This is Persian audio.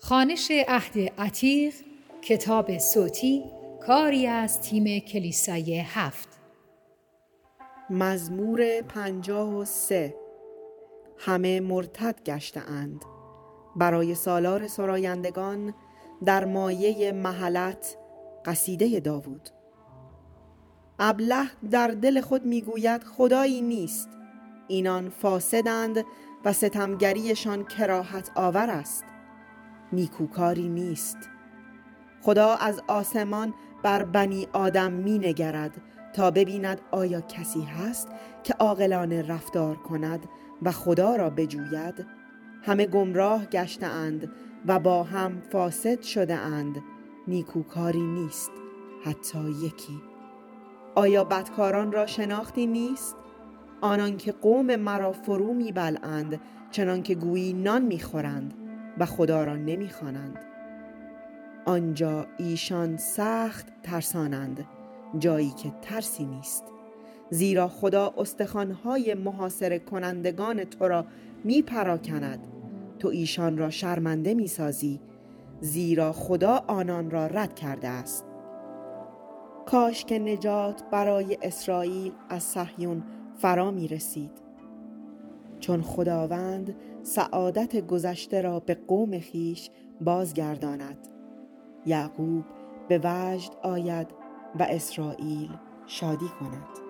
خوانش عهد عتیق، کتاب صوتی، کاری از تیم کلیسای 7. مزمور 53. همه مرتد گشته اند. برای سالار سرایندگان در مایه محلت، قصیده داوود. ابله در دل خود میگوید خدایی نیست. اینان فاسدند و ستمگریشان کراهت آور است. نیکوکاری نیست. خدا از آسمان بر بنی آدم می نگرد تا ببیند آیا کسی هست که عاقلانه رفتار کند و خدا را بجوید. همه گمراه گشته اند و با هم فاسد شده اند. نیکوکاری نیست حتی یکی. آیا بدکاران را شناختی نیست؟ آنان که قوم مرا فرو می بلعند، چنان که گویی نان می خورند و خدا را نمی خوانند. آنجا ایشان سخت ترسانند، جایی که ترسی نیست. زیرا خدا استخوان‌های محاصره کنندگان تو را می پراکند. تو ایشان را شرمنده می سازی، زیرا خدا آنان را رد کرده است. کاش که نجات برای اسرائیل از صهیون فرا می رسید. چون خداوند سعادت گذشته را به قوم خویش بازگرداند. یعقوب به وجد آید و اسرائیل شادی کند.